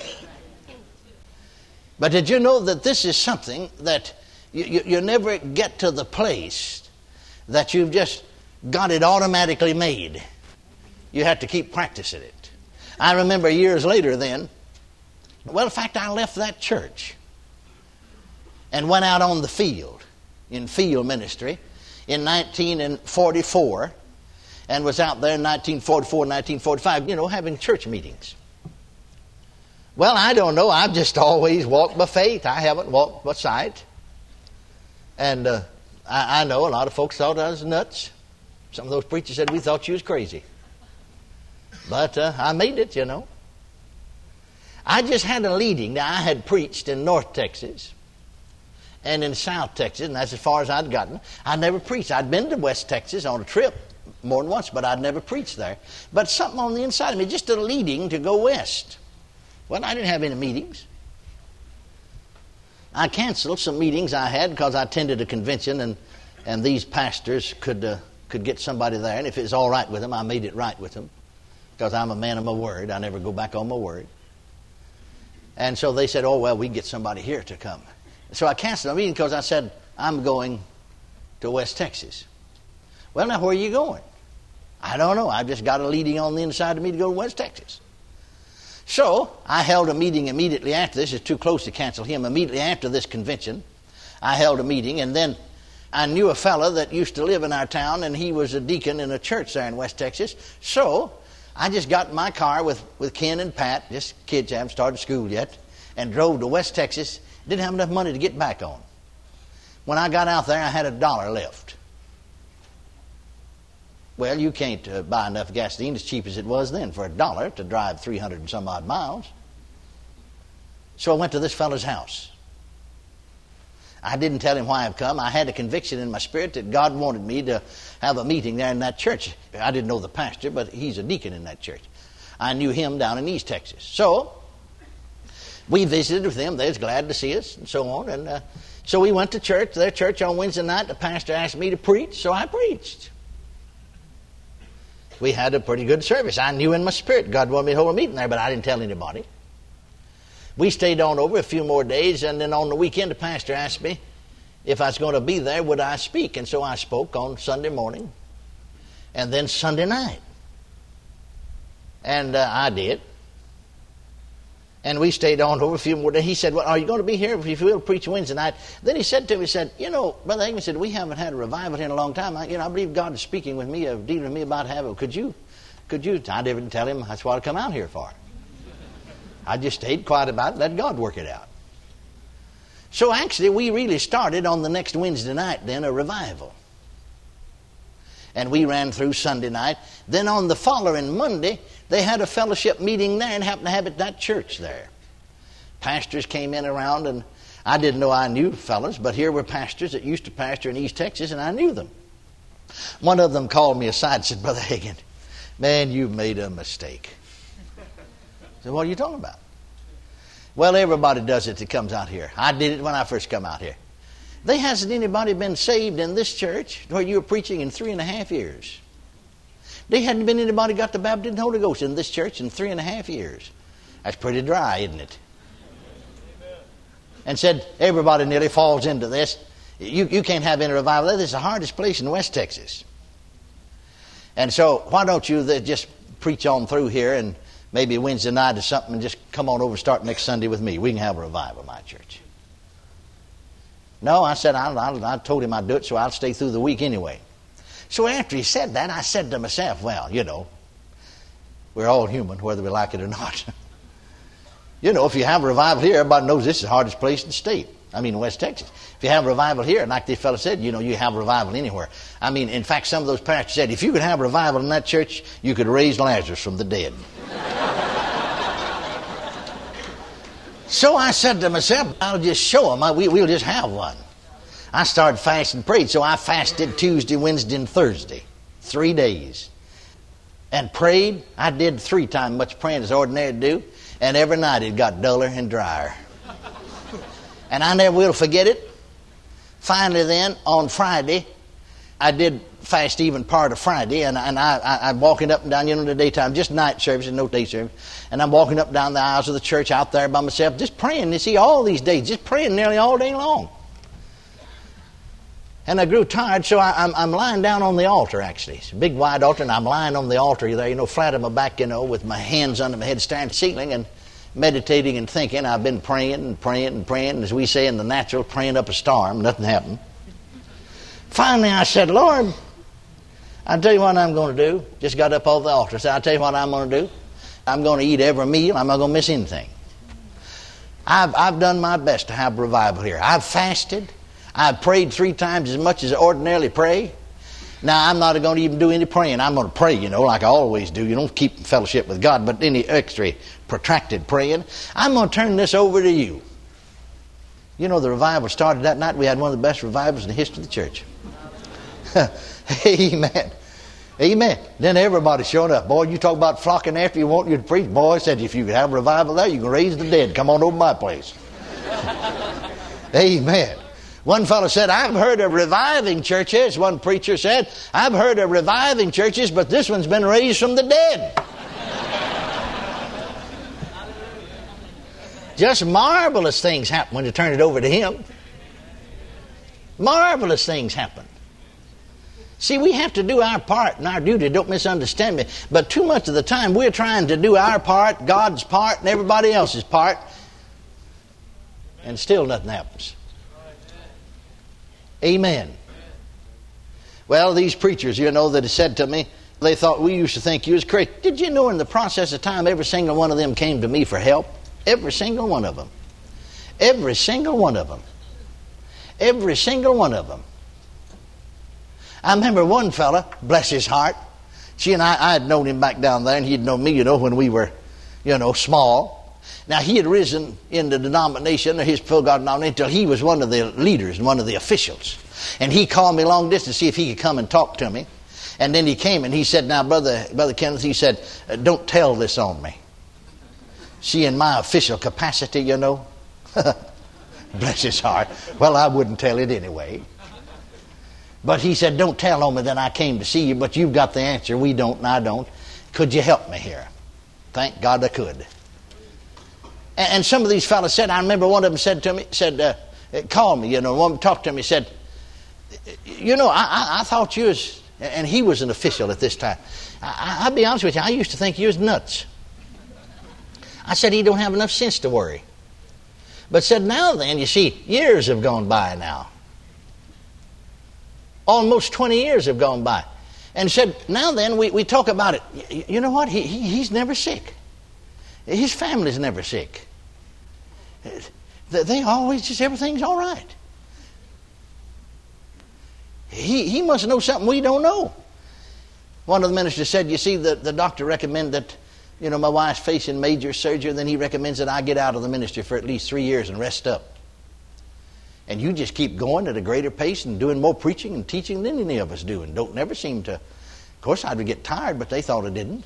But did you know that this is something that you, you, you never get to the place that you've just got it automatically made. You have to keep practicing it. I remember years later then, well, in fact, I left that church and went out on the field in field ministry in nineteen forty-four and was out there in nineteen forty-four, nineteen forty-five, you know, having church meetings. Well, I don't know. I've just always walked by faith. I haven't walked by sight. And uh, I, I know a lot of folks thought I was nuts. Some of those preachers said we thought you was crazy. But uh, I made it, you know. I just had a leading. Now, I had preached in North Texas and in South Texas, and that's as far as I'd gotten. I'd never preached. I'd been to West Texas on a trip more than once, but I'd never preached there. But something on the inside of me, just a leading to go west. Well, I didn't have any meetings. I canceled some meetings I had because I attended a convention, and, and these pastors could uh, could get somebody there. And if it was all right with them, I made it right with them because I'm a man of my word. I never go back on my word. And so they said, oh, well, we can get somebody here to come. So I canceled a meeting because I said, I'm going to West Texas. Well, now, where are you going? I don't know. I've just got a leading on the inside of me to go to West Texas. So I held a meeting immediately after this. It's too close to cancel him. Immediately after this convention, I held a meeting, and then I knew a fellow that used to live in our town, and he was a deacon in a church there in West Texas. So I just got in my car with, with Ken and Pat, just kids, haven't started school yet, and drove to West Texas. Didn't have enough money to get back on. When I got out there, I had a dollar left. Well, you can't uh, buy enough gasoline as cheap as it was then for a dollar to drive three hundred and some odd miles. So I went to this fellow's house. I didn't tell him why I've come. I had a conviction in my spirit that God wanted me to have a meeting there in that church. I didn't know the pastor, but he's a deacon in that church. I knew him down in East Texas. So we visited with them. They was glad to see us and so on. And uh, so we went to church, their church on Wednesday night. The pastor asked me to preach, so I preached. We had a pretty good service. I knew in my spirit God wanted me to hold a meeting there, but I didn't tell anybody. We stayed on over a few more days, and then on the weekend the pastor asked me if I was going to be there, would I speak? And so I spoke on Sunday morning and then Sunday night. And uh, I did. And we stayed on over a few more days. He said, well, are you going to be here if you will preach Wednesday night? Then he said to me, he said, you know, Brother Hagin said, we haven't had a revival here in a long time. I, you know, I believe God is speaking with me, uh, dealing with me about having, could you, could you? I didn't tell him that's what I come out here for. I just stayed quiet about it, let God work it out. So actually, we really started on the next Wednesday night then a revival. And we ran through Sunday night. Then on the following Monday, they had a fellowship meeting there and happened to have it that church there. Pastors came in around, and I didn't know I knew fellas, but here were pastors that used to pastor in East Texas, and I knew them. One of them called me aside and said, Brother Hagin, man, you've made a mistake. I said, what are you talking about? Well, everybody does it that comes out here. I did it when I first come out here. There hasn't anybody been saved in this church where you were preaching in three and a half years. There hadn't been anybody got the baptism of the Holy Ghost in this church in three and a half years. That's pretty dry, isn't it? And said, everybody nearly falls into this. You, you can't have any revival. This is the hardest place in West Texas. And so why don't you just preach on through here, and maybe Wednesday night or something, and just come on over and start next Sunday with me. We can have a revival in my church. No, I said, I, I, I told him I'd do it, so I'll stay through the week anyway. So after he said that, I said to myself, well, you know, we're all human, whether we like it or not. You know, if you have a revival here, everybody knows this is the hardest place in the state. I mean, West Texas. If you have a revival here, and like this fellow said, you know, you have a revival anywhere. I mean, in fact, some of those pastors said, if you could have a revival in that church, you could raise Lazarus from the dead. So I said to myself, I'll just show them. I, we, we'll just have one. I started fasting and prayed. So I fasted Tuesday, Wednesday, and Thursday. Three days. And prayed. I did three times much praying as ordinary to do. And every night it got duller and drier. And I never will forget it. Finally then, on Friday, I did fast even part of Friday, and, and I, I, I'm walking up and down, you know, the daytime, just night service and no day service, and I'm walking up and down the aisles of the church out there by myself, just praying, you see, all these days, just praying nearly all day long. And I grew tired, so I, I'm, I'm lying down on the altar, actually. It's a big wide altar, and I'm lying on the altar there, you know, flat on my back, you know, with my hands under my head, staring at the ceiling, and meditating and thinking. I've been praying and praying and praying, as we say in the natural, praying up a storm. Nothing happened. Finally, I said, Lord, I'll tell you what I'm going to do. Just got up off the altar. I said, I'll tell you what I'm going to do. I'm going to eat every meal. I'm not going to miss anything. I've, I've done my best to have revival here. I've fasted. I've prayed three times as much as I ordinarily pray. Now, I'm not going to even do any praying. I'm going to pray, you know, like I always do. You don't keep in fellowship with God, but any extra protracted praying. I'm going to turn this over to you. You know, the revival started that night. We had one of the best revivals in the history of the church. Amen. Amen. Then everybody showed up. Boy, you talk about flocking after you want you to preach. Boy, I said, if you could have a revival there, you can raise the dead. Come on over to my place. Amen. One fellow said, I've heard of reviving churches. One preacher said, I've heard of reviving churches, but this one's been raised from the dead. Just marvelous things happen when you turn it over to Him. Marvelous things happen. See, we have to do our part and our duty. Don't misunderstand me. But too much of the time, we're trying to do our part, God's part, and everybody else's part. And still nothing happens. Amen. Well, these preachers, you know, that have said to me, they thought we used to think you was crazy. Did you know in the process of time, every single one of them came to me for help? Every single one of them. Every single one of them. Every single one of them. I remember one fella, bless his heart. She and I, I had known him back down there, and he'd known me, you know, when we were, you know, small. Now, he had risen in the denomination, or his full God denomination, until he was one of the leaders and one of the officials. And he called me long distance to see if he could come and talk to me. And then he came and he said, now, Brother, Brother Kenneth, he said, don't tell this on me. See, in my official capacity, you know. Bless his heart. Well, I wouldn't tell it anyway. But he said, don't tell on me that I came to see you, but you've got the answer. We don't, and I don't. Could you help me here? Thank God I could. And some of these fellas said, I remember one of them said to me, said, uh, call me, you know, one talked to me, said, you know, I, I, I thought you was, and he was an official at this time. I, I'll be honest with you, I used to think you was nuts. I said, he don't have enough sense to worry. But said, now then, you see, years have gone by now. Almost twenty years have gone by. And said, now then, we, we talk about it. You, you know what? He, he He's never sick. His family's never sick. They always just, everything's all right. He, he must know something we don't know. One of the ministers said, you see, the, the doctor recommended that, you know, my wife's facing major surgery, and then he recommends that I get out of the ministry for at least three years and rest up. And you just keep going at a greater pace and doing more preaching and teaching than any of us do, and don't never seem to. Of course, I would get tired, but they thought I didn't.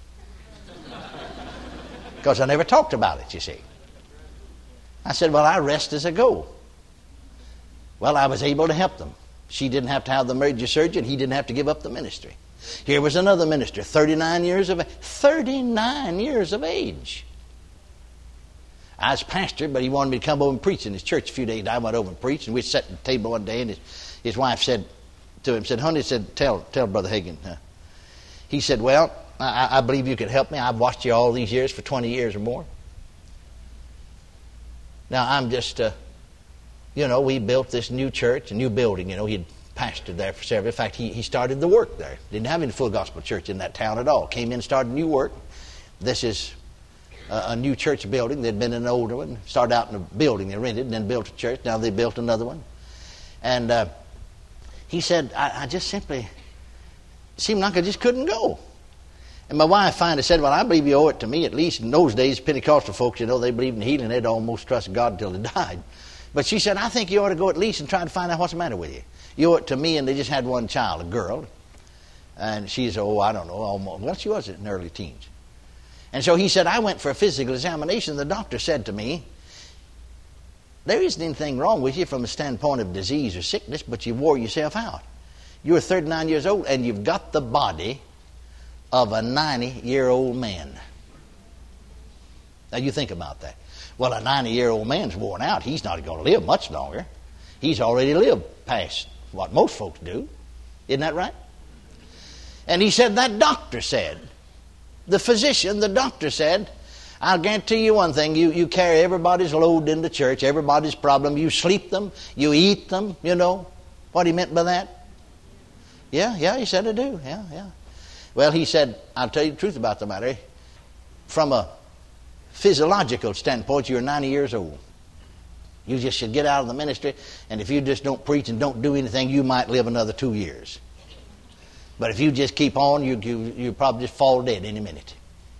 Because I never talked about it, you see. I said, well, I rest as I go. Well, I was able to help them. She didn't have to have the major surgery, and he didn't have to give up the ministry. Here was another minister, thirty-nine years of age. thirty-nine years of age. I was pastor, but he wanted me to come over and preach in his church a few days. I went over and preached, and we sat at the table one day, and his, his wife said to him, said, honey, said, tell tell Brother Hagin. Uh, he said, well, I, I believe you could help me. I've watched you all these years, for twenty years or more. Now, I'm just, uh, you know, we built this new church, a new building. You know, he'd pastored there for several. In fact, he, he started the work there. Didn't have any full gospel church in that town at all. Came in and started new work. This is a, a new church building. They'd been in an older one. Started out in a building they rented and then built a church. Now they built another one. And uh, he said, I, I just simply seemed like I just couldn't go. And my wife finally said, well, I believe you owe it to me. At least in those days, Pentecostal folks, you know, they believed in healing. They'd almost trust God until they died. But she said, I think you ought to go at least and try to find out what's the matter with you. You owe it to me, and they just had one child, a girl. And she's, oh, I don't know, almost, well, she was in early teens. And so he said, I went for a physical examination. The doctor said to me, there isn't anything wrong with you from a standpoint of disease or sickness, but you wore yourself out. You're thirty-nine years old, and you've got the body of a ninety-year-old man. Now you think about that. Well, a ninety-year-old man's worn out. He's not going to live much longer. He's already lived past what most folks do. Isn't that right? And he said, that doctor said, the physician, the doctor said, I'll guarantee you one thing, you, you carry everybody's load into church, everybody's problem. You sleep them, you eat them, you know. What he meant by that? Yeah, yeah, he said I do, yeah, yeah. Well, he said, I'll tell you the truth about the matter. From a physiological standpoint, you're ninety years old. You just should get out of the ministry, and if you just don't preach and don't do anything, you might live another two years. But if you just keep on, you you you probably just fall dead any minute.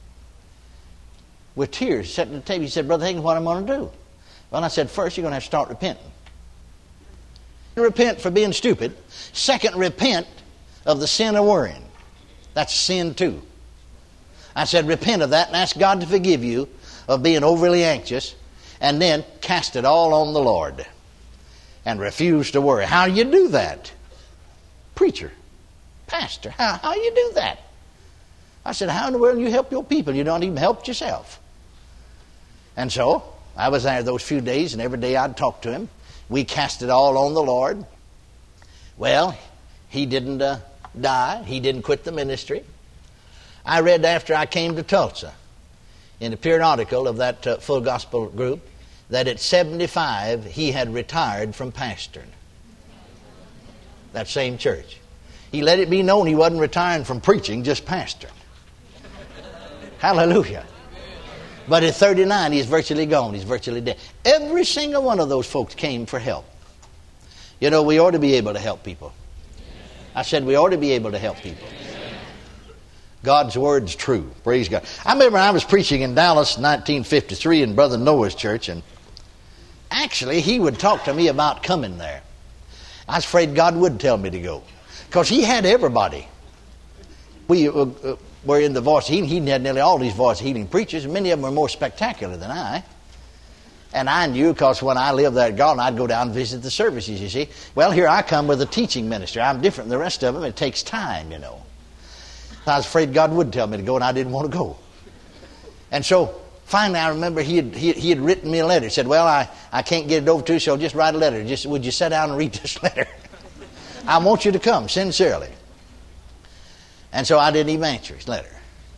With tears, sitting at the table, he said, Brother Hagin, what am I going to do? Well, I said, first, you're going to have to start repenting. Repent for being stupid. Second, repent of the sin of worrying. That's sin too. I said, repent of that and ask God to forgive you of being overly anxious, and then cast it all on the Lord and refuse to worry. How do you do that? Preacher, pastor, how how you do that? I said, how in the world do you help your people? You don't even help yourself. And so I was there those few days, and every day I'd talk to him. We cast it all on the Lord. Well, he didn't uh, die. He didn't quit the ministry. I read after I came to Tulsa in a periodical of that uh, full gospel group that at seventy-five he had retired from pastoring that same church. He let it be known he wasn't retiring from preaching, just pastoring. Hallelujah. But at thirty-nine, he's virtually gone. He's virtually dead. Every single one of those folks came for help. You know, we ought to be able to help people. I said we ought to be able to help people. God's word's true. Praise God. I remember I was preaching in Dallas in nineteen fifty-three in Brother Noah's church, and actually he would talk to me about coming there. I was afraid God would tell me to go, because he had everybody. We uh, uh, were in the voice of healing. He had nearly all these voice of healing preachers, and many of them were more spectacular than I. And I knew, because when I lived there at Garland, I'd go down and visit the services, you see. Well, here I come with a teaching ministry. I'm different than the rest of them. It takes time, you know. I was afraid God would tell me to go, and I didn't want to go. And so finally I remember he had, he, he had written me a letter. He said, well, I, I can't get it over to you, so just write a letter. Just would you sit down and read this letter? I want you to come, sincerely. And so I didn't even answer his letter.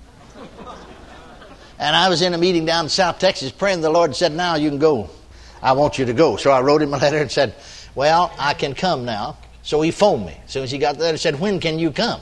And I was in a meeting down in South Texas praying. The Lord said, now you can go. I want you to go. So I wrote him a letter and said, well, I can come now. So he phoned me. As soon as he got the letter, he said, when can you come?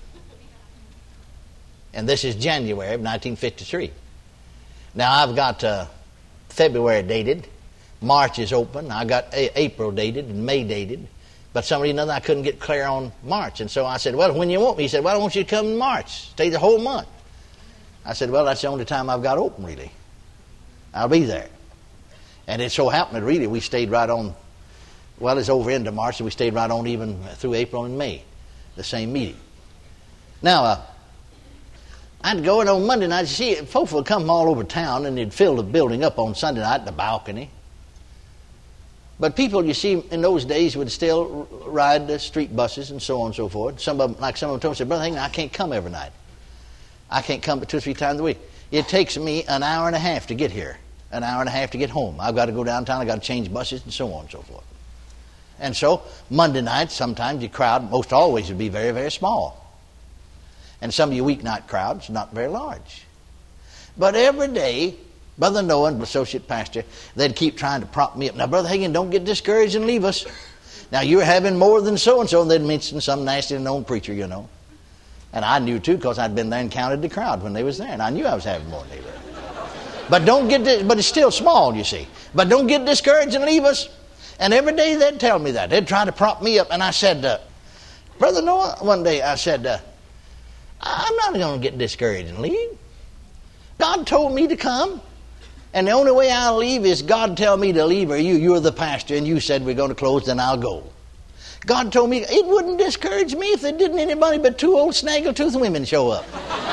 And this is January of nineteen fifty-three. Now I've got uh, February dated. March is open. I got a- April dated and May dated. But some reason or another I couldn't get clear on March. And so I said, well, when you want me? He said, well, I want you to come in March. Stay the whole month. I said, well, that's the only time I've got open, really. I'll be there. And it so happened that really we stayed right on, well, it's over into March, and we stayed right on even through April and May, the same meeting. Now, uh, I'd go in on Monday night. You see, folks would come from all over town, and they'd fill the building up on Sunday night, the balcony. But people, you see, in those days would still ride the street buses and so on and so forth. Some of them, like some of them told me, said, Brother Hagin, I can't come every night. I can't come but two or three times a week. It takes me an hour and a half to get here, an hour and a half to get home. I've got to go downtown, I've got to change buses and so on and so forth. And so, Monday night, sometimes the crowd, most always, would be very, very small. And some of your weeknight crowds, not very large. But every day, Brother Noah and associate pastor, they'd keep trying to prop me up. Now, Brother Hagin, don't get discouraged and leave us. Now, you're having more than so-and-so. And they'd mention some nasty known preacher, you know. And I knew, too, because I'd been there and counted the crowd when they was there. And I knew I was having more than they were. But don't get this, but it's still small, you see. But don't get discouraged and leave us. And every day they'd tell me that. They'd try to prop me up. And I said, uh, Brother Noah, one day I said, uh, I'm not going to get discouraged and leave. God told me to come. And the only way I'll leave is God tell me to leave, or you, you're the pastor, and you said we're going to close, then I'll go. God told me it wouldn't discourage me if there didn't anybody but two old snaggletooth women show up.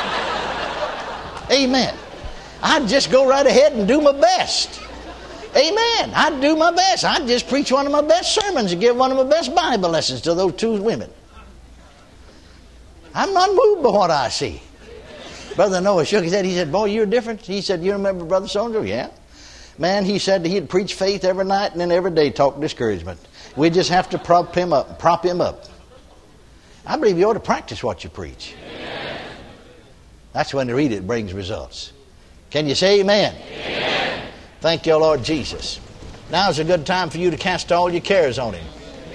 Amen. I'd just go right ahead and do my best. Amen. I'd do my best. I'd just preach one of my best sermons and give one of my best Bible lessons to those two women. I'm not moved by what I see. Brother Noah shook his head. He said, boy, you're different. He said, you remember Brother so-and-so? Yeah. Man, he said he'd preach faith every night and then every day talk discouragement. We just have to prop him up, prop him up. I believe you ought to practice what you preach. Amen. That's when you read it, it brings results. Can you say amen? Amen. Thank you, Lord Jesus. Now's a good time for you to cast all your cares on Him.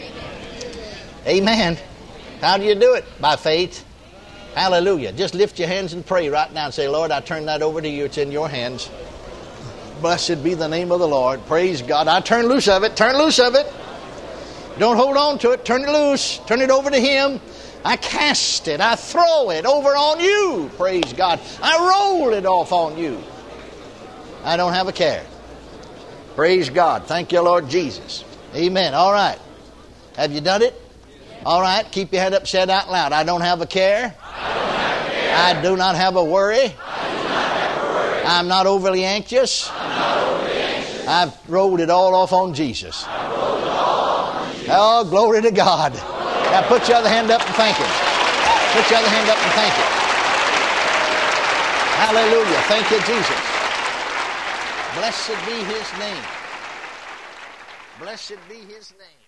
Amen. How do you do it? By faith. Hallelujah. Just lift your hands and pray right now and say, Lord, I turn that over to you. It's in your hands. Blessed be the name of the Lord. Praise God. I turn loose of it. Turn loose of it. Don't hold on to it. Turn it loose. Turn it over to Him. I cast it. I throw it over on you. Praise God. I roll it off on you. I don't have a care. Praise God. Thank you, Lord Jesus. Amen. All right. Have you done it? All right. Keep your head up. Say it out loud. I don't have a care. I don't have a care. I do not have a worry. I do not have a worry. I'm not overly anxious. I'm not overly anxious. I've rolled it all off on Jesus. I rolled it all off on Jesus. Oh, glory to God. Now put your other hand up and thank Him. Put your other hand up and thank Him. Hallelujah. Thank you, Jesus. Blessed be His name. Blessed be His name.